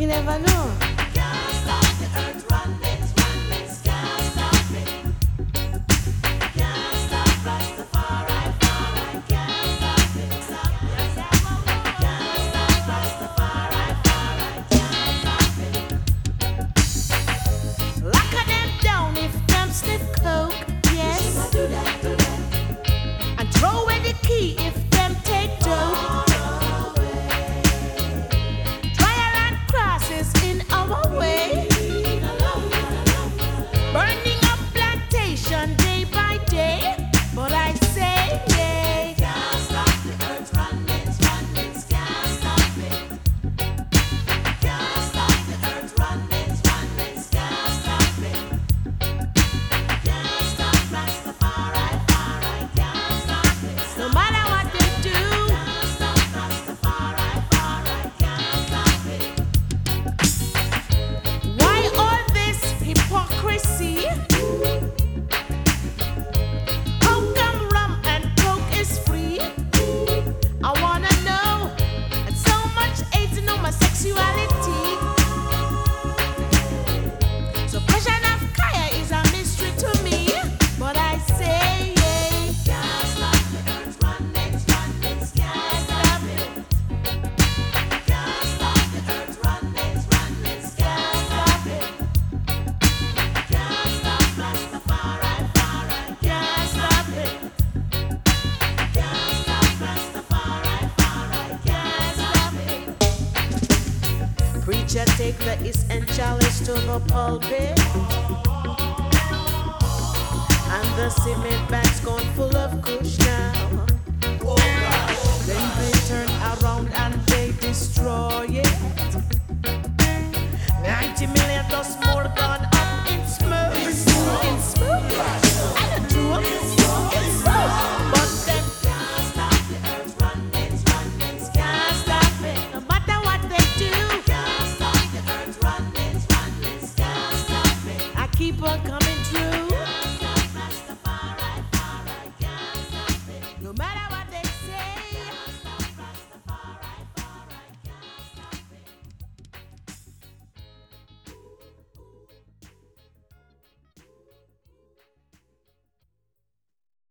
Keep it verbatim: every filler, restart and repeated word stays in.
never know. Can't stop the earth running, running, can't stop it. Can't stop Rastafari, Rastafari, can't stop it, stop it. Can't stop Rastafari, Rastafari, can't stop it. Lock them down if them sniff coke, yes. Do that, do that. And throw away the key if them take dope. Trial and crosses in our way. Burning up plantation day by day. But I say, yeah. Can't stop the earth running, running, can't stop it. Can't stop the earth running, running, can't stop it. Can't stop Rastafari, Rastafari, can't stop it. No matter what they do, Can't stop Rastafari, Rastafari, can't stop it. why all this hypocrisy? How come rum and coke is free? I wanna know. And so much hate in homosexuality. Suppression of Kaya is a mystery to me. But I say, yeah. Can't stop the earth running, running, can't stop it. Can't stop the earth running, running, can't stop it. Can't stop Rastafari, Rastafari, can't stop it. Can't stop Rastafari, Rastafari, can't stop it. Preacher take the essentialist to the pulpit. And the cement bags gone full of kush now. Then they turn